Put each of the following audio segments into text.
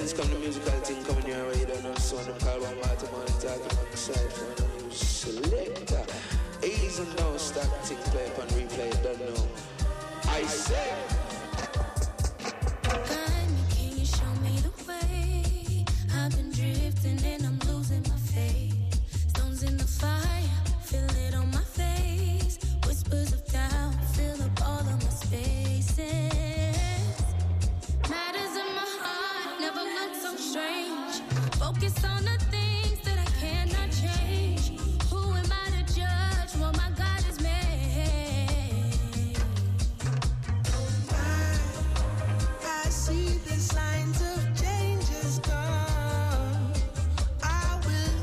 Hence come the musical thing coming your way. You don't know so them call one Martin man talking on the side for a new selector. Ease and no stack tick play up and replay. Don't know. I say. Can you show me the way? I've been drifting and I'm losing my faith. Stones in the fire, feel it on my face. Whispers of doubt fill up all of my spaces. Matters in my heart never look so strange. Focus on the things that I cannot change. Who am I to judge what my God has made? I see the signs of change is come. I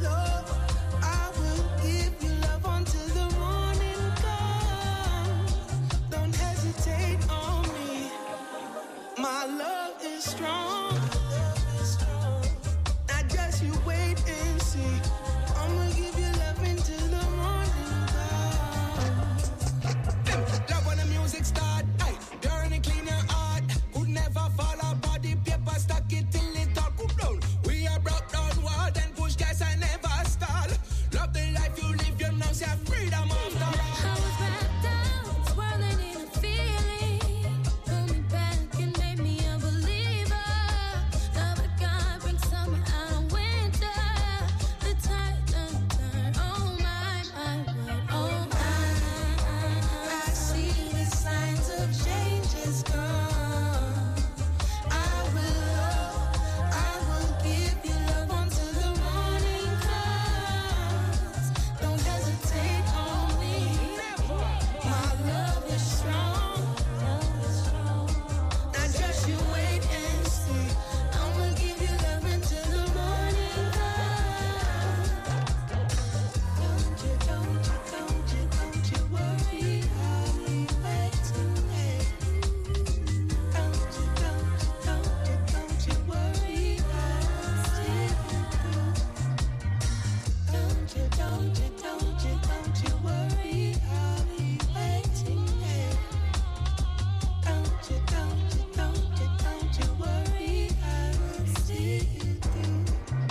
will give you love until the morning comes. Don't hesitate on me. My love is strong. Not just you wait and see. I'ma give you love until the morning comes. Love when the music start, aye. Burn and clean your heart. Could never fall apart. The paper stuck it till it all could down. We are broke down wall, then push gas and never stall. Love the life you live, you know say freedom after all. I was wrapped up, swirling in a feeling. Pull me back and made me a believer. Love of God brings summer out of winter. The tide turn, oh my, oh my. I see the signs of change is come. I will give you love until the morning comes. Don't hesitate on me. My love is strong. Not just you wait and see. I'ma give you love until the morning comes. Don't you worry, I'll be waiting there. Don't you worry, I'll see you through. Don't you worry, I'll be waiting there. Don't you worry, I will see you through.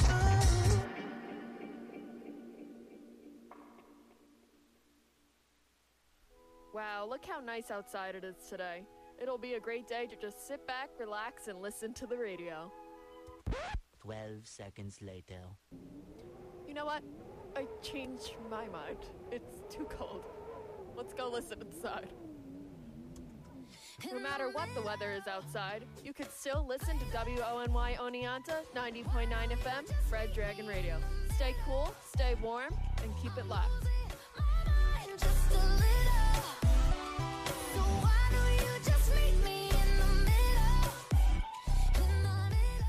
Wow, look how nice outside it is today. It'll be a great day to just sit back, relax, and listen to the radio. 12 seconds later. You know what? I changed my mind. It's too cold. Let's go listen inside. No matter what the weather is outside, you can still listen to WONY Oneonta 90.9 FM, Fred Dragon Radio. Stay cool, stay warm, and keep it locked. Just a little. So why don't you just meet me in the middle? In the middle.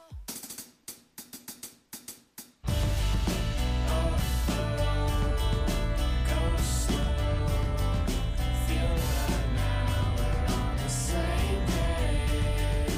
Go slow. Feel right now we're on the same page.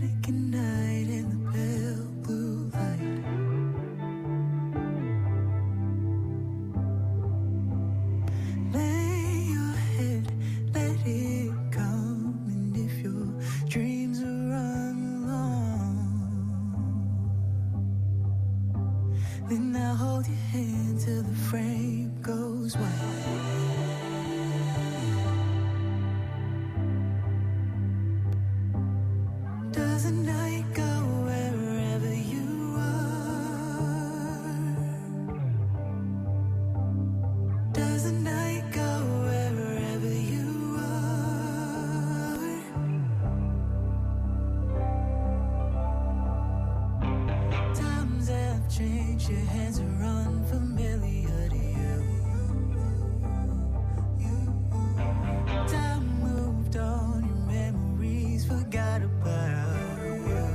American night in the pale blue light. Lay your head, let it come, and if your dreams run long, then I'll hold your hand till the frame goes white. Does the night go wherever you are? Does the night go wherever you are? Times have changed, your hands are unfamiliar to you. Time moved on, your memories forgot about you.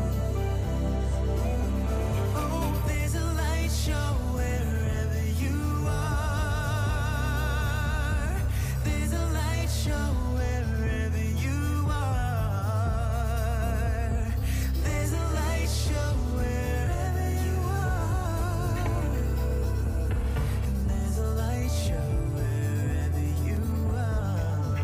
Oh, there's a light show wherever you are. There's a light show wherever you are. There's a light show wherever you are. And there's a light show wherever you are.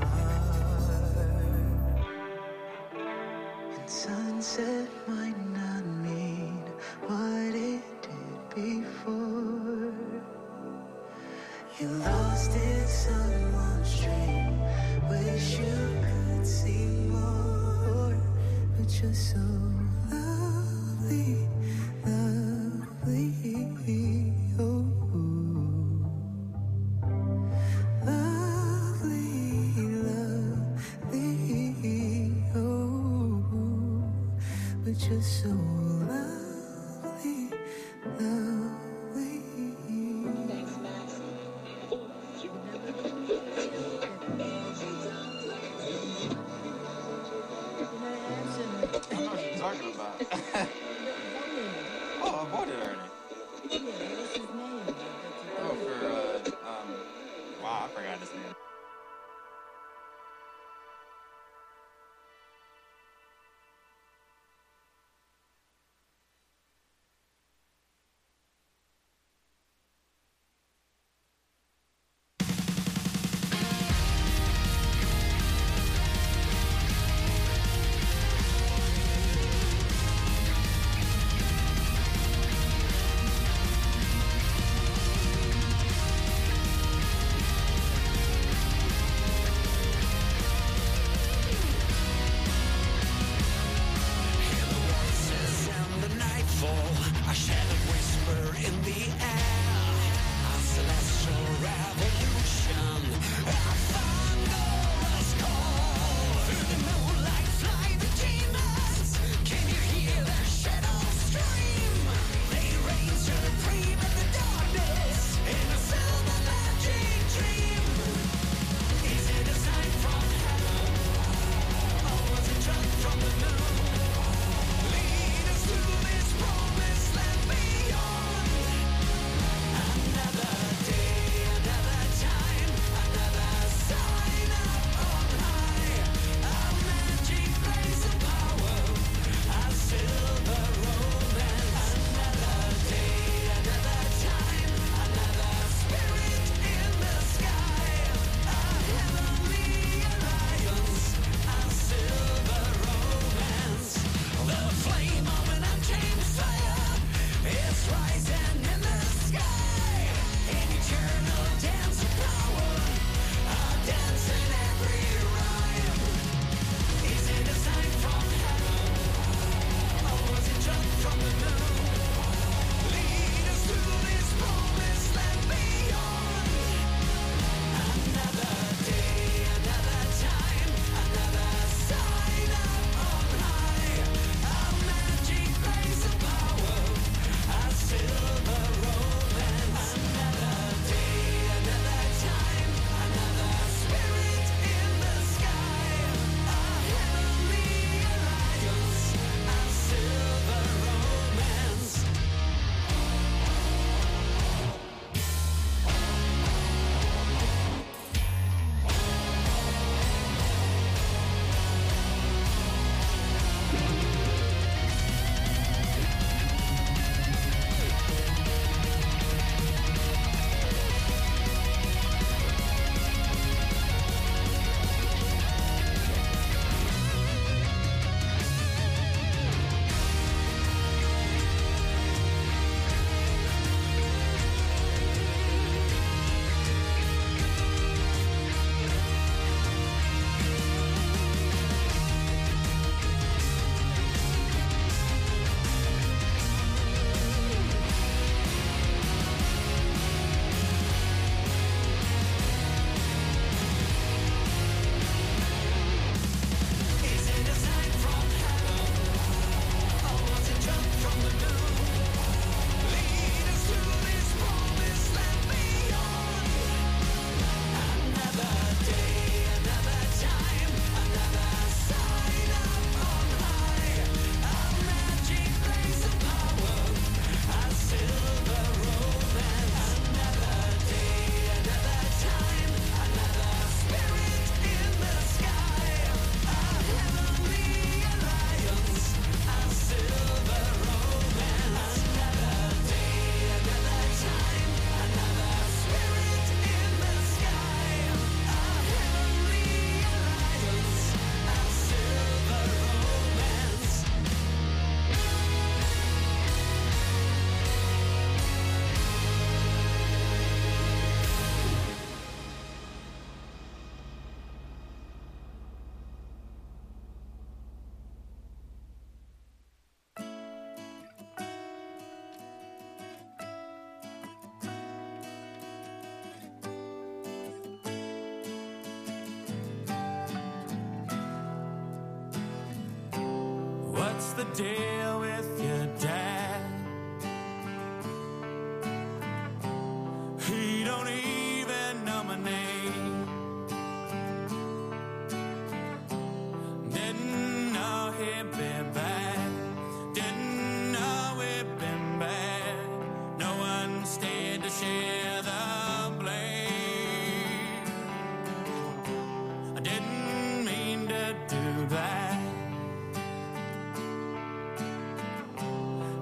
And sunset might not mean what it did before. You lost in someone's dream. Wish you could see more, but you're so lovely, lovely. Oh, lovely, lovely. Oh, but you're so lovely, lovely. I know what you're talking about. Oh, I bought it already. Oh, for, wow, I forgot his name. the deal with your dad. He don't even know my name. Didn't know he'd be back. Didn't know it'd been bad. No one stayed to share the blame. I didn't mean to do that.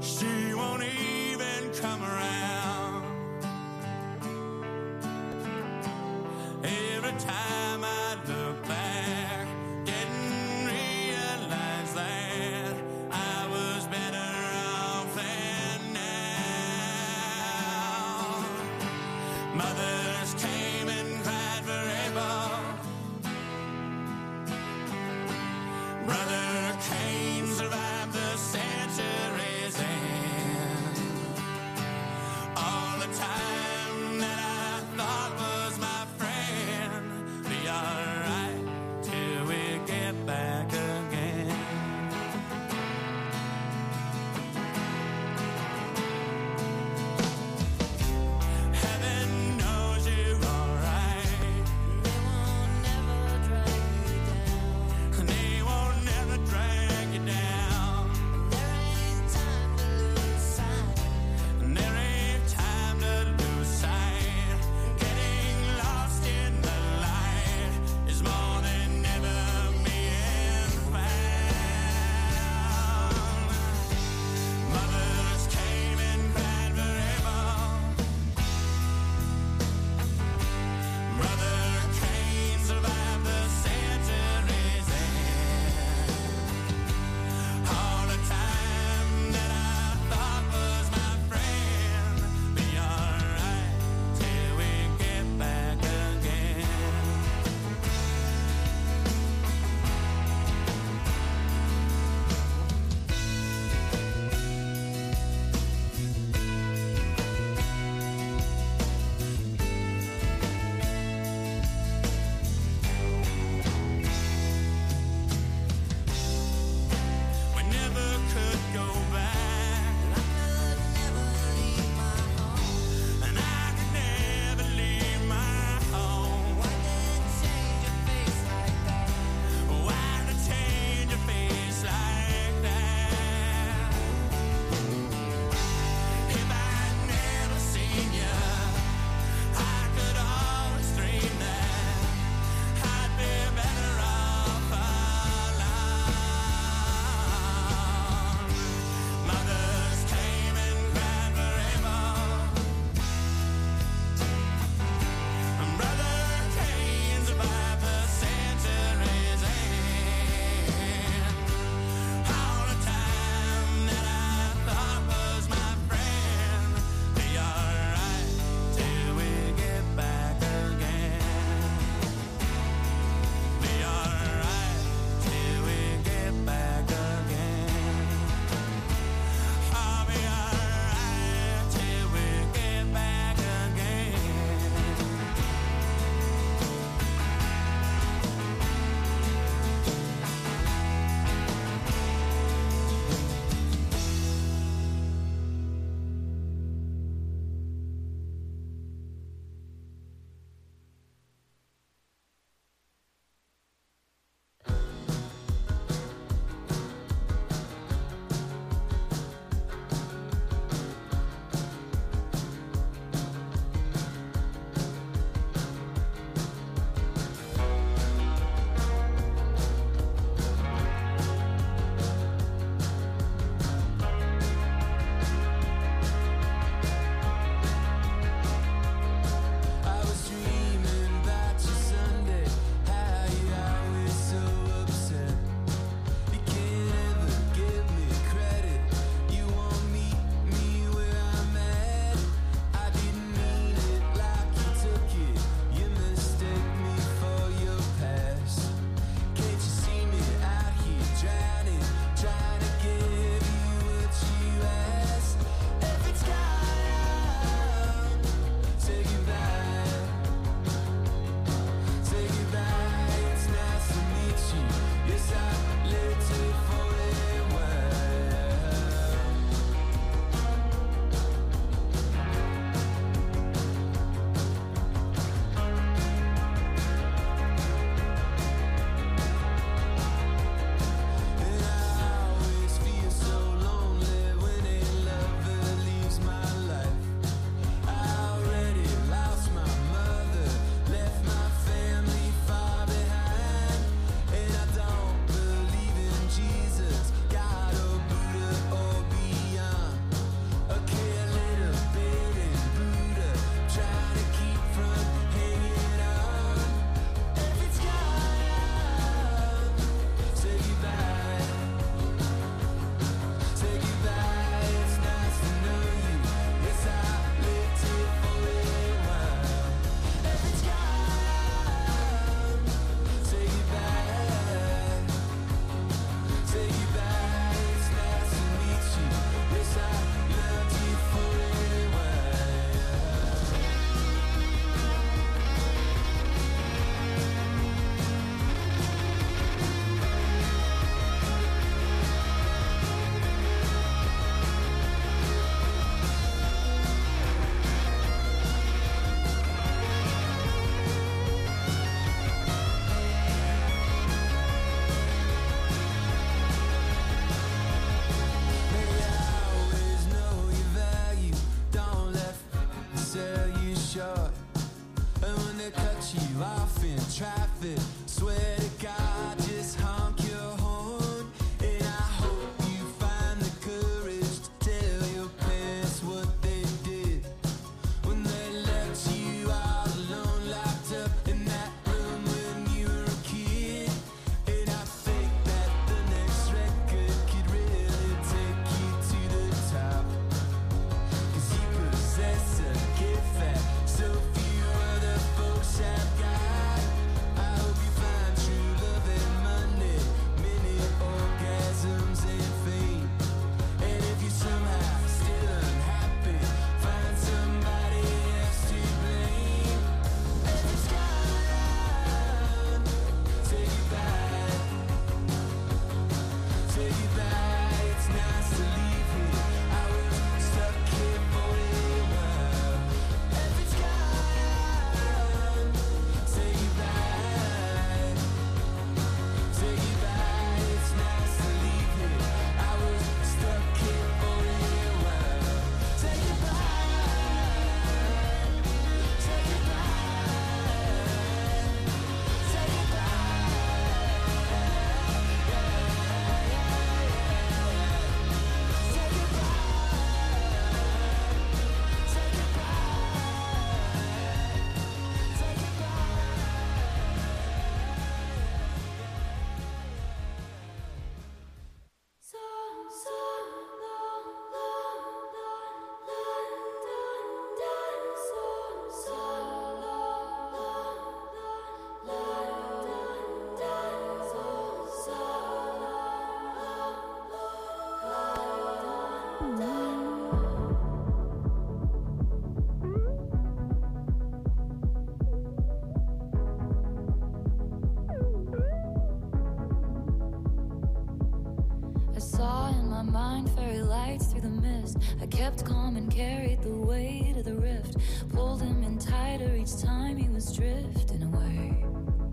I saw in my mind fairy lights through the mist. I kept calm and carried the weight of the rift. Pulled him in tighter each time he was drifting away.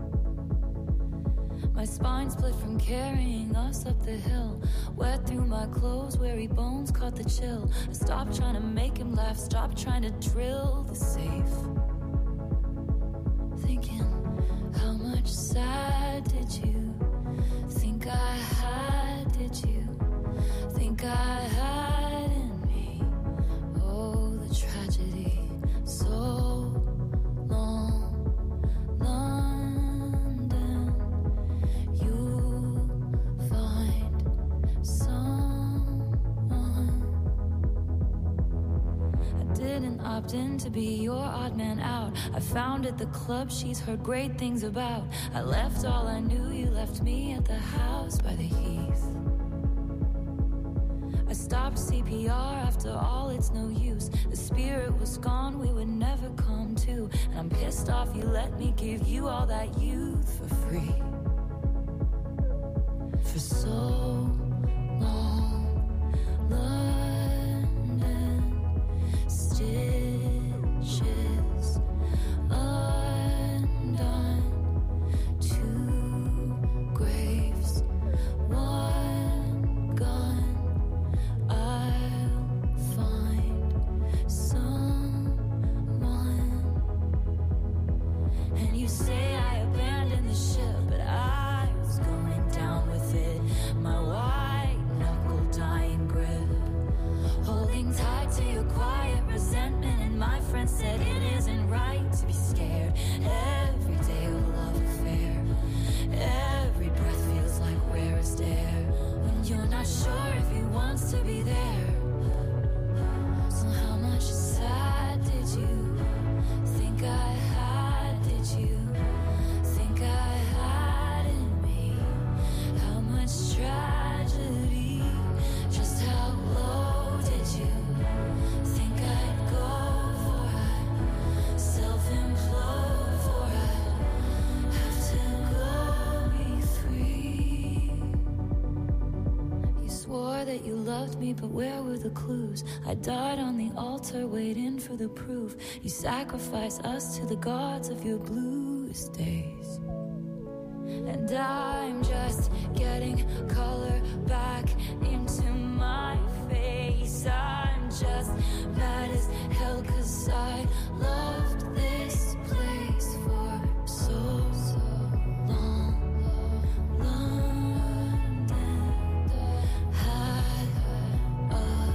My spine split from carrying us up the hill. Wet through my clothes, weary bones caught the chill. I stopped trying to make him laugh, stopped trying to drill the safe. Thinking, how much sad did you think I had? Did you think I had in me? Oh, the tragedy, so long, London. You find someone. I didn't opt in to be your odd man out. I founded the club she's heard great things about. I left all I knew, you left me at the house by the heath. I stopped CPR after all, it's no use. The spirit was gone, we would never come to. And I'm pissed off you let me give you all that youth for free. For so long, London, stitches undone, 2 graves, 1 gun. I'll find someone. And you say I abandoned the ship, but I was going down with it. My white knuckle dying grip, holding tight to your quiet resentment. And my friend said it isn't right to be scared. Every day a love affair, every breath feels like rarest air. When you're not sure if he wants to be there. So how much sad did you think I had? Did you think I had in me? How much tragedy? Just how low did you think I'd go for? I'd self-implode for I'd have to go be free. You swore that you loved me, but where were the clues? I died on the altar waiting for the proof. You sacrificed us to the gods of your bluest days. And I'm just getting color back into my face. I'm just mad as hell 'cause I loved this place for so long. London had a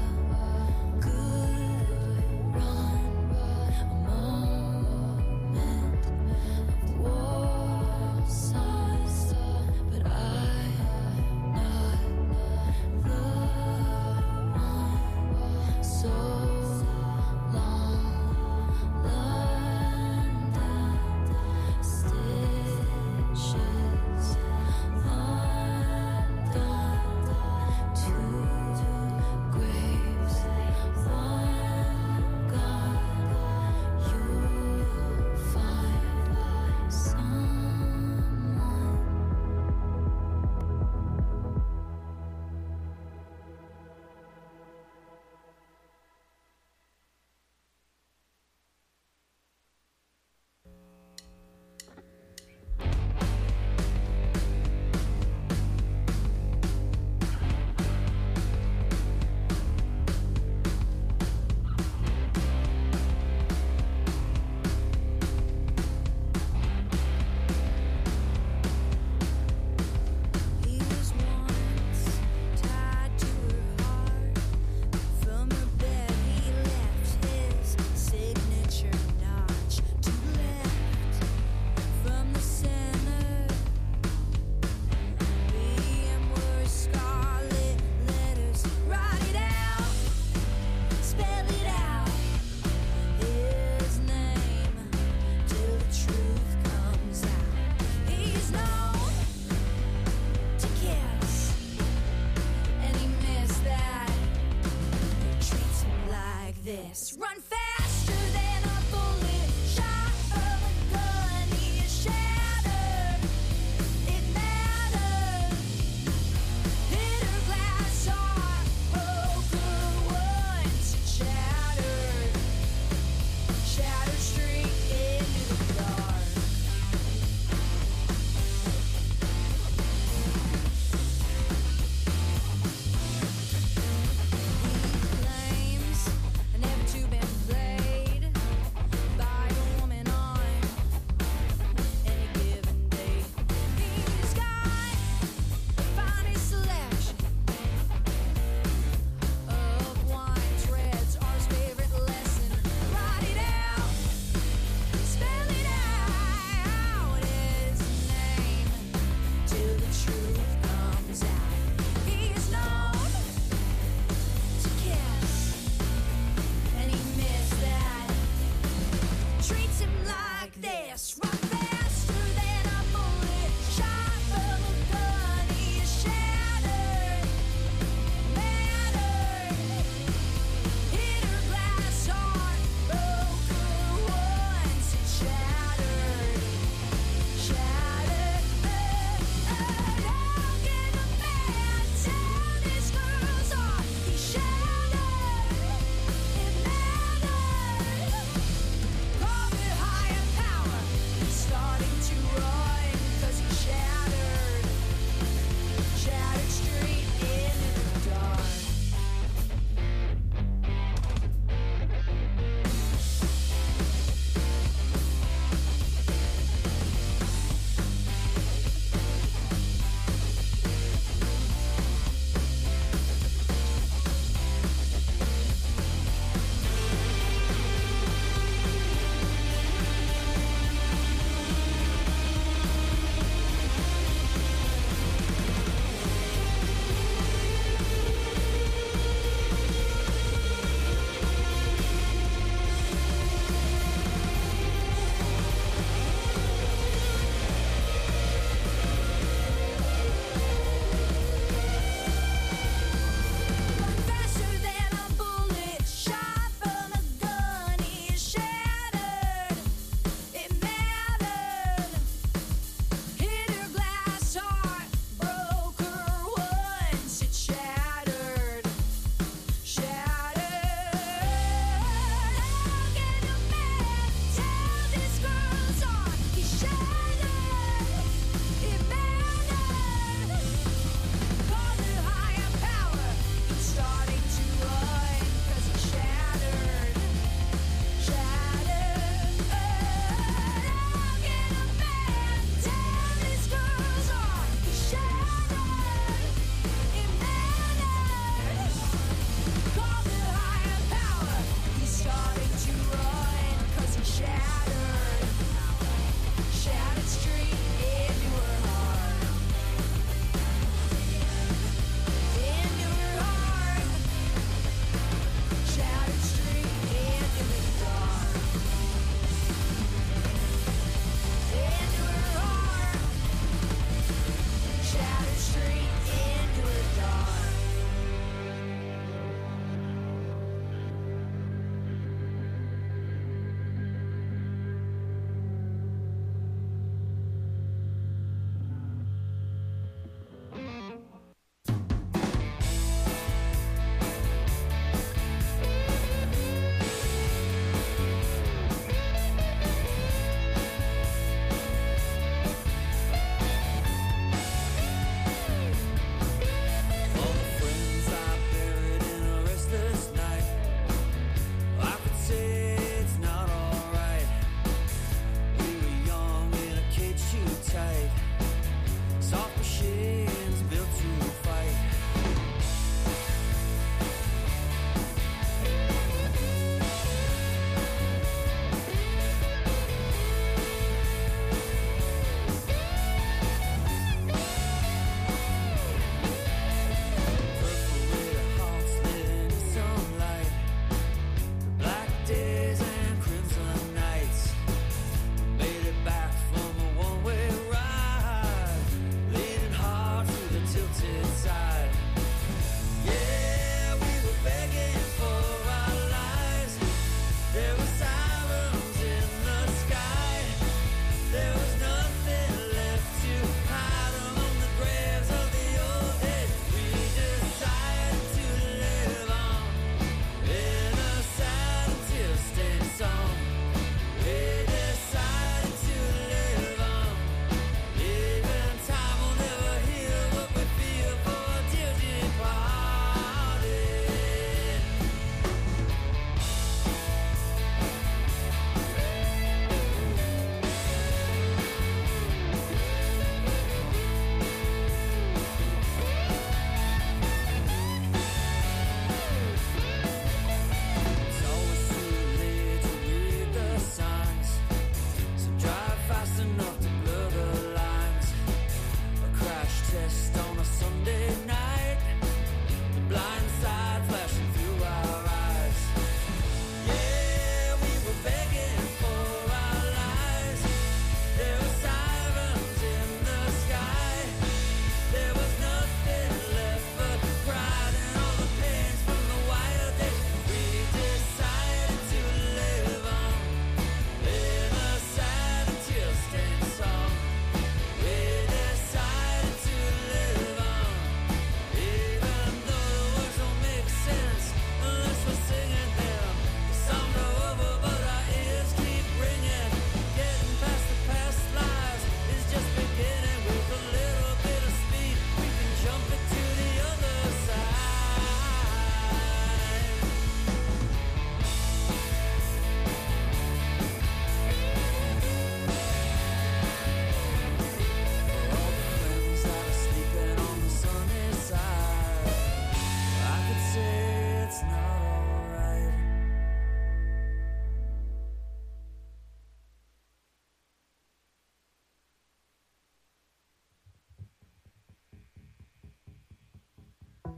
good run, a moment of war size, but I'm not the one. So long, London, stitches undone, 2 graves, 1 gun. You'll find someone. He was once tied to her heart. From her bed he left his signature notch to left. From the center, being were scarlet letters. Write it out, spell it out. His name till the truth comes out. He's known to kiss, and he missed that. Treats him like this. Run faster than a bullet, shot of a gun. He is shattered. It mattered. Hit her glass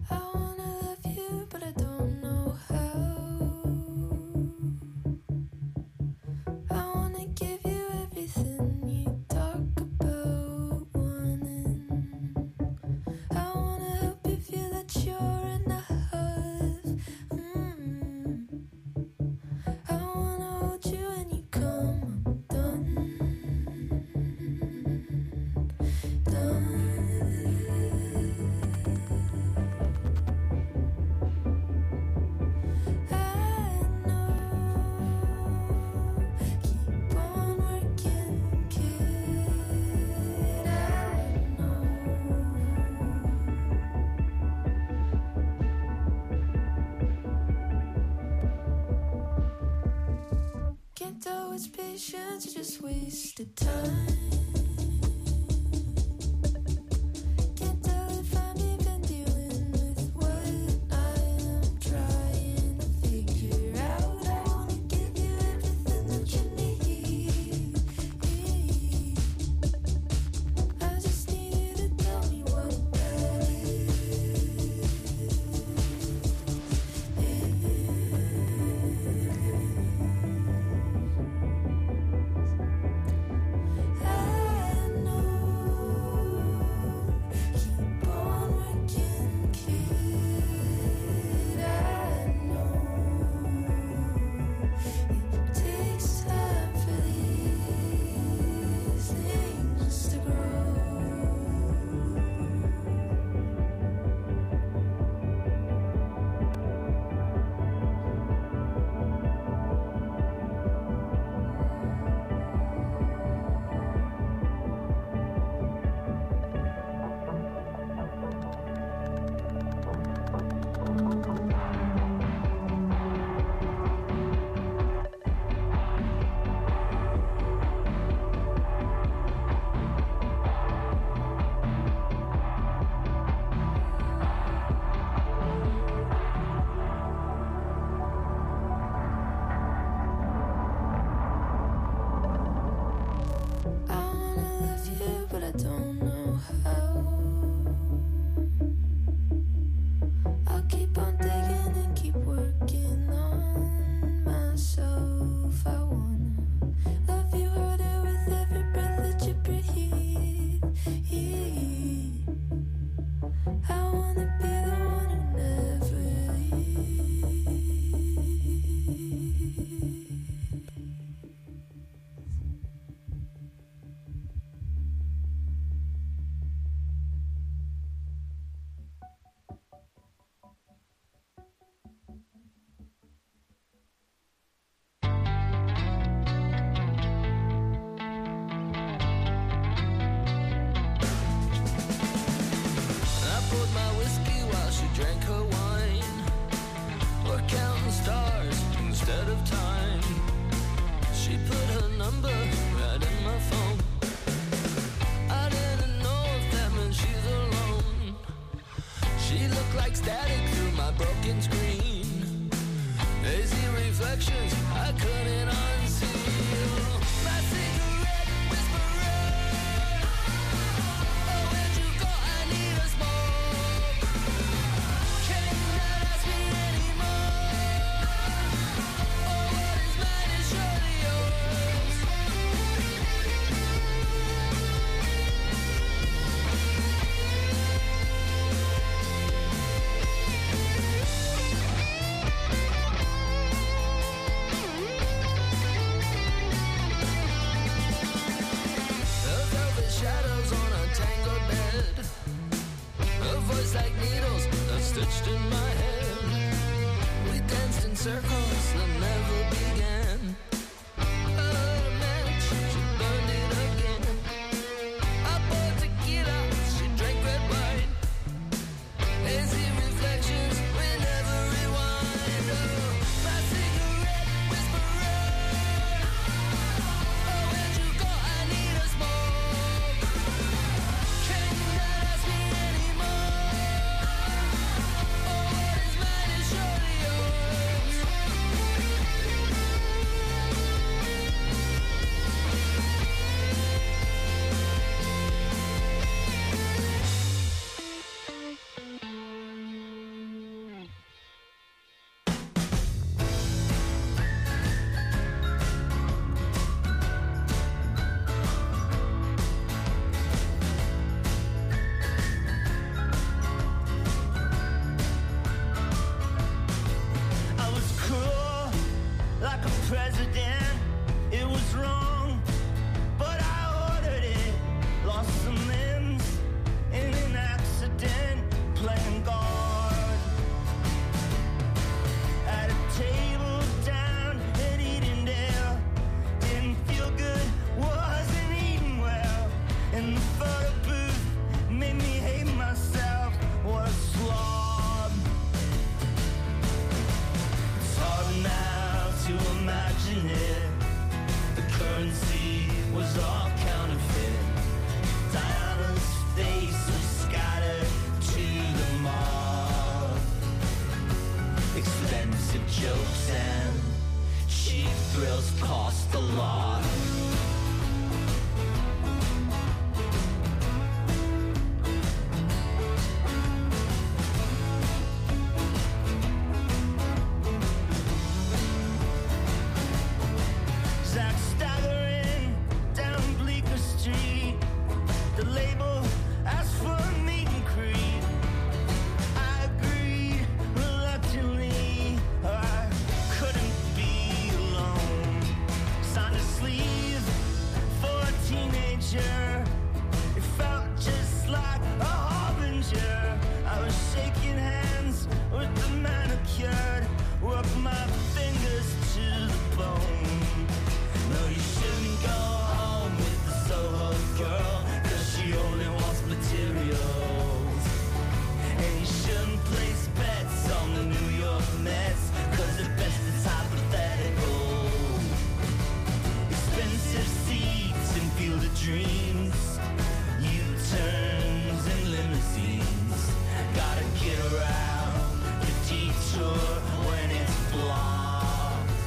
I wanna love you, but I don't know how. I wanna give you everything you talk about wanting. I wanna help you feel that you're enough. I wanna hold you when you come undone. Can't tell what's patience, just wasted time. Can't tell if I'm even dealing with what I am trying to figure out. I wanna give you everything that you need. I just need you to tell me what that Expensive jokes and cheap thrills cost a lot. Zach staggering down Bleecker Street. The label asked for a meet and greet. I agreed reluctantly. I couldn't be alone. Signed a sleeve for a teenager. It felt just like a harbinger. I was shaking hands with the manicured. Worked my fingers to the bone. No, you shouldn't go home with the Soho girl, 'cause she only wants materials. And you shouldn't place bets on the New York Mets, 'cause at best it's hypothetical. Expensive seats and field of dreams, U-turns and limousines. Gotta get around the detour when it's blocked.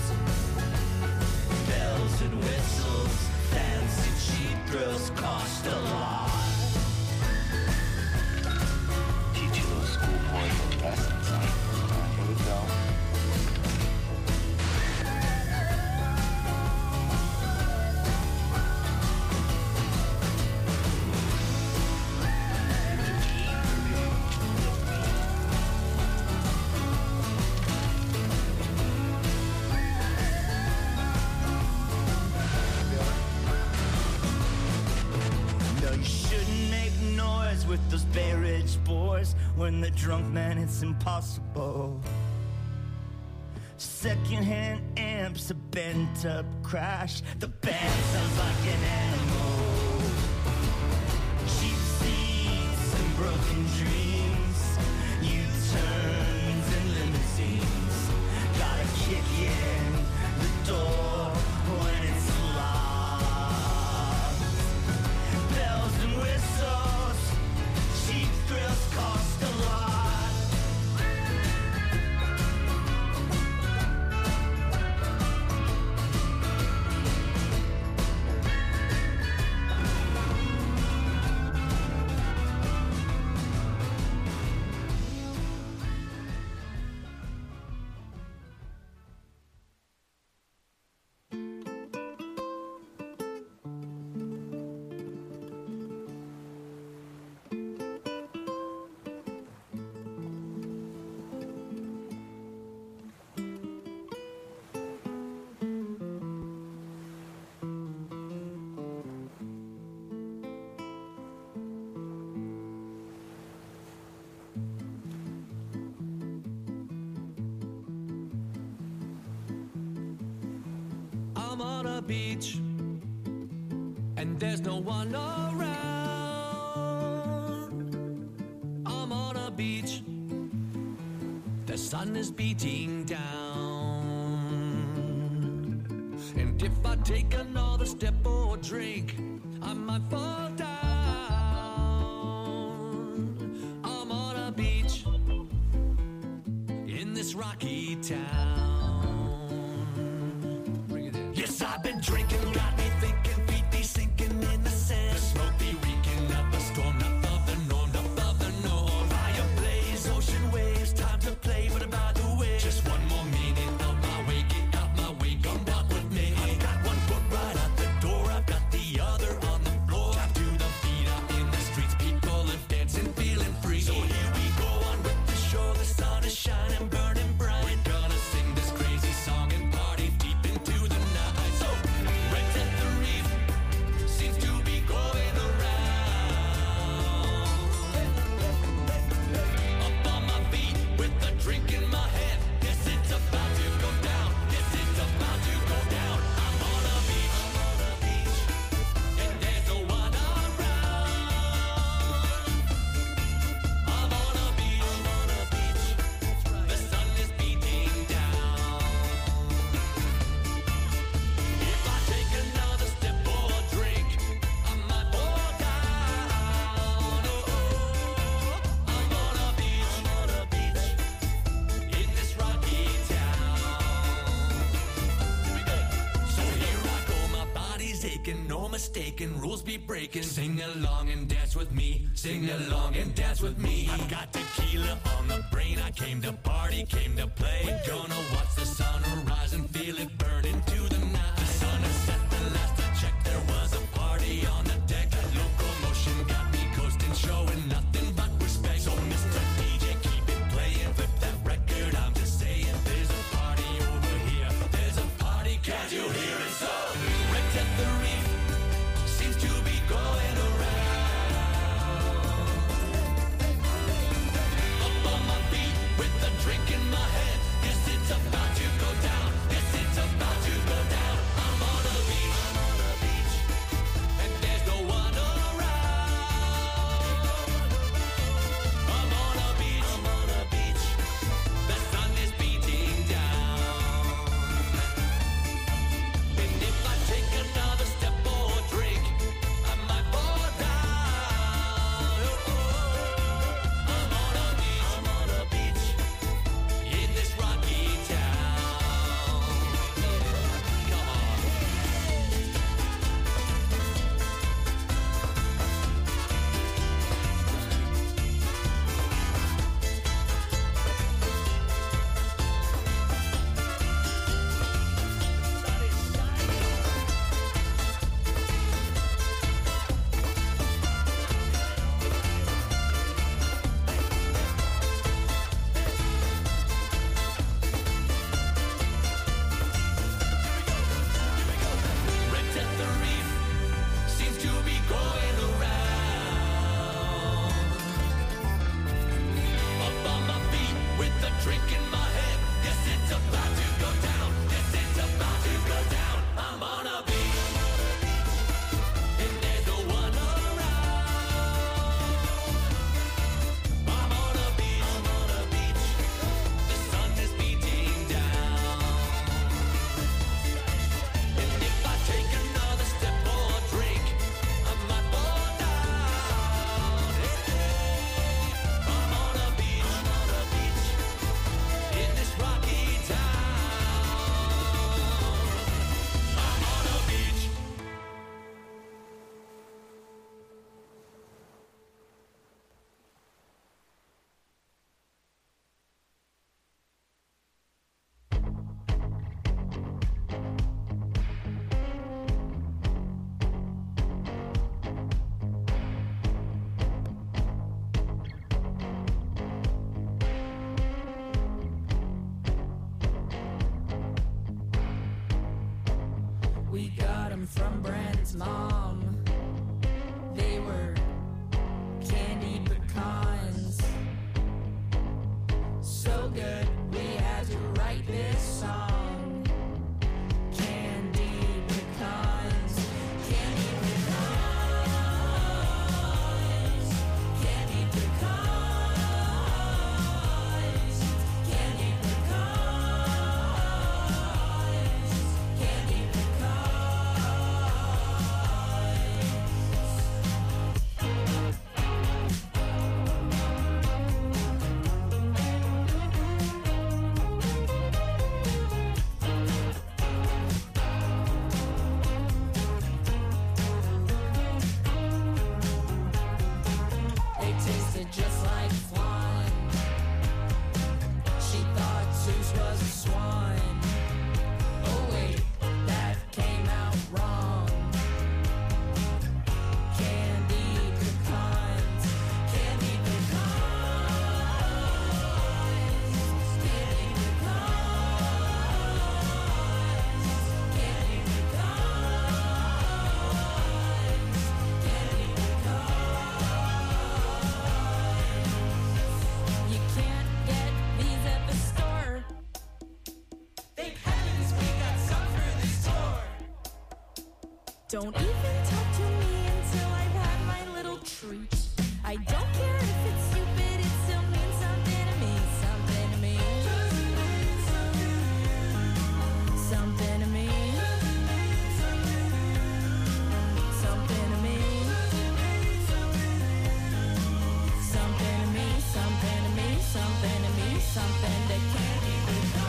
Bells and whistles, fancy cheap thrills cost a lot. Teach you little schoolboy lessons on. Here we go. No, you shouldn't make noise with those Bay Ridge boys. When they're drunk, man, it's impossible. Secondhand amps, a bent up crash. The band sounds like an animal. Cheap seats and broken dreams, U-turns and limousines. Gotta kick in the door when it's locked. Bells and whistles, cheap thrills cost a lot. I'm on a beach and there's no one around. I'm on a beach, the sun is beating down. And if I take another step or drink, I might fall down. I'm on a beach in this rocky town. Yes, I've been drinking, got me thinking, feet be sinking in the sand. The smoke be reeking up a storm, not of the norm, not of the norm. Fire blaze, ocean waves, time to play, but by the way, just one more minute out my way, get out my way, come down with me. I've got one foot right out the door, I've got the other on the floor. Tap to the feet out in the streets, people live dancing, feeling free. So here we go on with the show, the sun is shining, burning bright. We're gonna sing this mistaken, rules be breaking. Sing along and dance with me. Sing along and dance with me. I've got tequila on the brain. I came to party, came to play. Gonna watch the sun rise and feel it burn into the night. The sun has set, the last I checked there was a party on the deck. That locomotion got me coasting, showing nothing but respect. So Mr. DJ, keep it playing, flip that record. I'm just saying, there's a party over here. There's a party, can't you hear it? So wrecked at the reef seems to be going around. Up on my feet with a drink in my hand. Yes, it's about to go down. Yes, it's about to go down. I'm on a beach, and there's no one around. I'm on a beach, the sun is beating down. And if I take another step or drink, I might fall down. I'm on a beach, in this rocky town. Come on. Wrecked at the reef seems to be going around. Up on my feet with a drink in my hand. Yes, it's about to go down. Yes, it's about to go down. I'm on a beach, and there's no one around. I'm on a beach, the sun is beating down. And if I take another step or drink, I might fall down. I'm on a beach, in this rocky town. I'm on a beach. We got 'em from Brand's mom. They were candy pecans. So good, we had to write this song. Candy pecans, candy pecans, candy pecans, candy pecans, candy They tasted just like flan. She thought Zeus was a swan. Oh wait, that came out wrong. Candy pecans, candy pecans, candy pecans, candy pecans, candy pecans. You can't get these at the store. Thank heavens we got some for this tour. Don't even talk to me until I've had my little treat. I don't care if it's stupid, it still means something to me, something to me. Something to me. Something to me. Something to me, something to me, something to me, something that can't be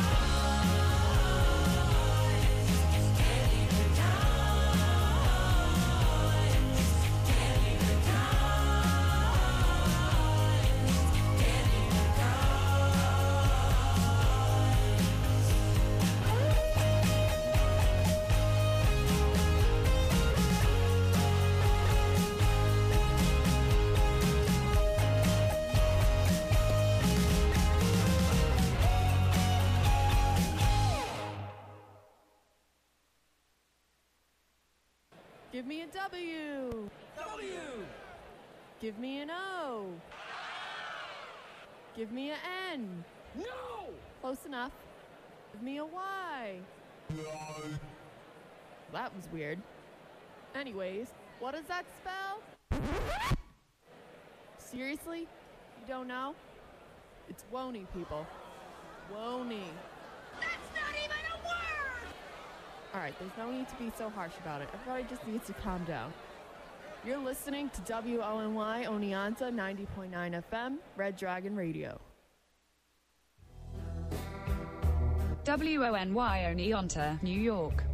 denied. Can't be denied. Give me a W. W. Give me an O. Give me an N. No. Close enough. Give me a Y. That was weird. Anyways, what does that spell? Seriously? You don't know? It's Wony, people. Wony. That's not even a word! Alright, there's no need to be so harsh about it. Everybody just needs to calm down. You're listening to WONY Oneonta 90.9 FM, Red Dragon Radio. WONY Oneonta, New York.